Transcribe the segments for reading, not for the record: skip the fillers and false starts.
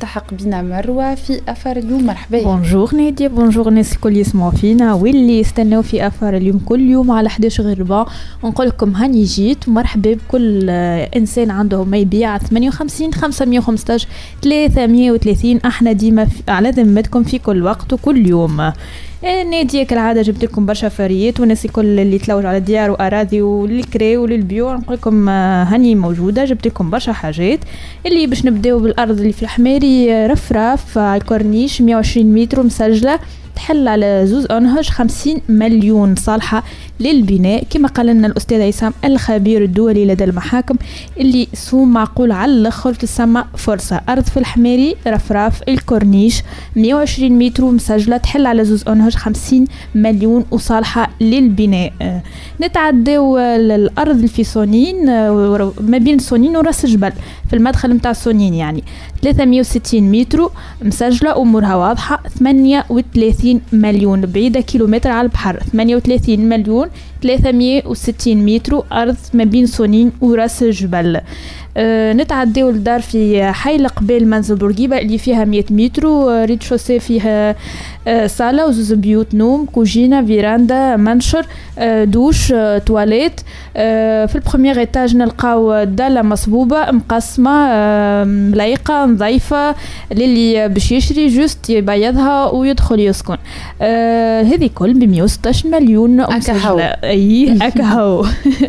تلتحق بنا مروة في أثر اليوم. مرحبا. بونجور نادية، بونجور الناس الكل يسمعوا فينا واللي يستناو في أثر اليوم كل يوم على 11 غير ربع. ونقول لكم هاني جيت ومرحبا بكل إنسان عنده ما يبيع 58 515 330. احنا ديما على ذمتكم في كل وقت وكل يوم. نادية كالعادة جبت لكم برشا فريات والناس الكل اللي تلوج على ديار وأراضي وللكري وللبيوع. نقول لكم هاني موجودة، جبت لكم برشا حاجات. اللي باش نبداو بالأرض اللي في الحماري، رفراف على الكورنيش 120 متر مسجلة، تحل على زوز أنهج 50 مليون، صالحة للبناء كما قال لنا الأستاذ عصام الخبير الدولي لدى المحاكم. اللي سوم معقول على الأخر تسمى فرصة. أرض في الحماري رفراف الكورنيش 120 متر مسجلة، تحل على زوز أنهج 50 مليون وصالحة للبناء. نتعداو الأرض اللي في سونين، ما بين سونين وراس جبل في المدخل متاع سونين، يعني 360 متر مسجلة، أمورها واضحة. 38 مليون بعيدة كيلومتر على البحر، 38 مليون 360 متر أرض ما بين سونين وراس جبل. نتعداو الدار في حي القبيل منزل بورقيبة اللي فيها 100 متر، ريد شوسي فيها صالة وزوز بيوت نوم، كوجينة، فيراندا، منشر، دوش، تواليت. في البروميير ايتاج نلقاو دالة مصبوبة مقسمة ملايقة نظيفة للي باش يشري جوست يبيضها ويدخل يسكن. هذه كل ب 116 مليون مسجلة. اي اكهو.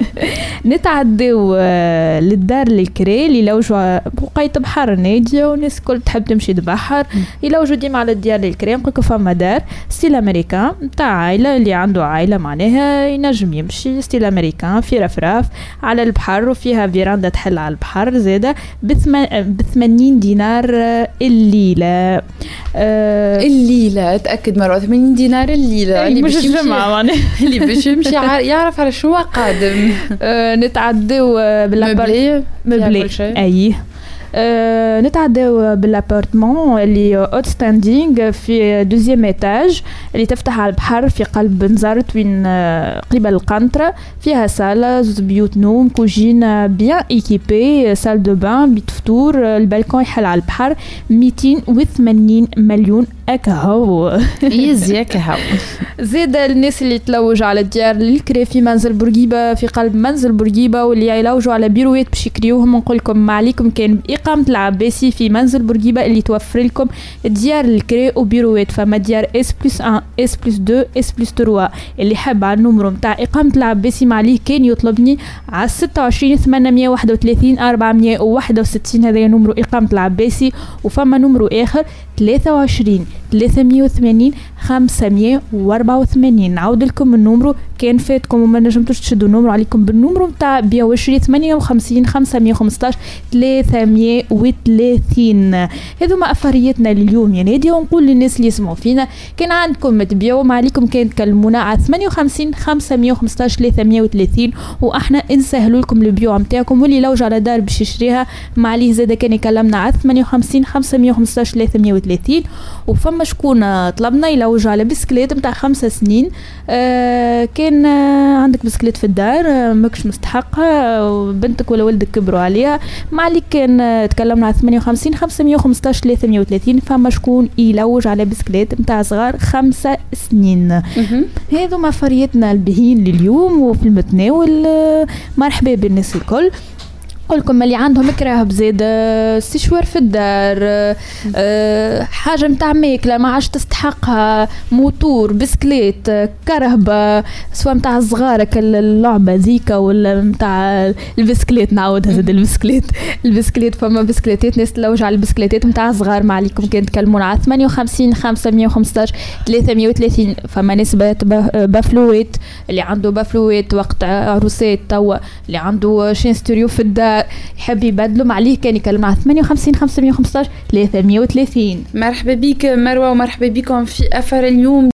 نتعداو للدار الكري اللي لوجوا بقيت بحر نادية والناس كل تحب تمشي تبحر، يلوجوا ديما على الديار الكري. نقولكم فما دار ستيل امريكان نتاع عائلة، اللي عنده عائلة معناها ينجم يمشي. ستيل امريكان في رفراف على البحر وفيها فيراندا تحل على البحر زادة ب 80 دينار الليلة. الليلة تأكد مرة 80 دينار الليلة. اللي مش الجمعة معناها اللي باش يمشي يعرف على شنو قادم. نتعداو بالابارتمون مبلي. اي نتعداو بالابارتمون اللي اوت ستاندينغ في دوزيام ايتاج اللي تفتح على البحر في قلب نزارت وين قبل القنطرة. فيها صالة، زوز بيوت نوم، كوجين بيان ايكيبي، سال دو بان، بيت فطور، البالكون يحل على البحر. 280 مليون اكهو. يزيك هاو. زيد الناس اللي تلوج على الديار الكري في منزل بورقيبة، في قلب منزل بورقيبة، واللي يلوجوا على بيروات باش يكريوهم، نقول لكم ما عليكم كان إقامة العباسي في منزل بورقيبة اللي توفر لكم ديار الكري وبيروات. فما ديار S+1 S+2 S+3. اللي حب على النمرو متاع إقامة العباسي ما عليه كان يطلبني على 26 831 461. هذا نمرو إقامة العباسي. وفما نمرو آخر 23 380 584. نعاود لكم النمرو كان فاتكم وما نجمتوش تشدوا النمرو، عليكم بالنمرو متاع 58 515 330. هذو ما أفريتنا اليوم يا نادية. ونقول للناس اللي يسمعوا فينا كان عندكم تبيعوا ما عليكم كان تكلمونا على 58 515 330 واحنا نسهلوا لكم البيوع متاعكم. واللي لوج على دار باش يشريها ما عليه زاده كان يكلمنا على 58 515 330. وفما شكون طلبنا يلوج على بسكليت متاع 5 سنين. كان عندك بسكليت في الدار ماكش مستحقها وبنتك ولا ولدك كبروا عليها ما عليك كان تكلمنا على 58 515 330. فما شكون يلوج على بسكليت متاع صغار 5 سنين. هذو ما فريتنا البهين لليوم وفي المتناول. مرحبا بالناس الكل. قولكم اللي عندهم كراهب زاد استشوار في الدار، حاجة متاع ماكلة ما عادش تستحقها، موتور، بسكليت، كرهبة، سواء متاع صغارك اللعبة زيكا ولا متاع البسكليت. نعودها زاد البسكليت. فما بسكليتات ناس تلوج على البسكليتات متاع صغار ما عليكم كان تكلمونا على 58 515 330. فما ناس بافلويت، اللي عنده بافلويت وقت عروسات توا، اللي عنده شين ستوريو في الدار يحب يبدلوا ما عليه كان يكلم على 58 515 330. مرحبا بك مروة ومرحبا بكم في أثر اليوم.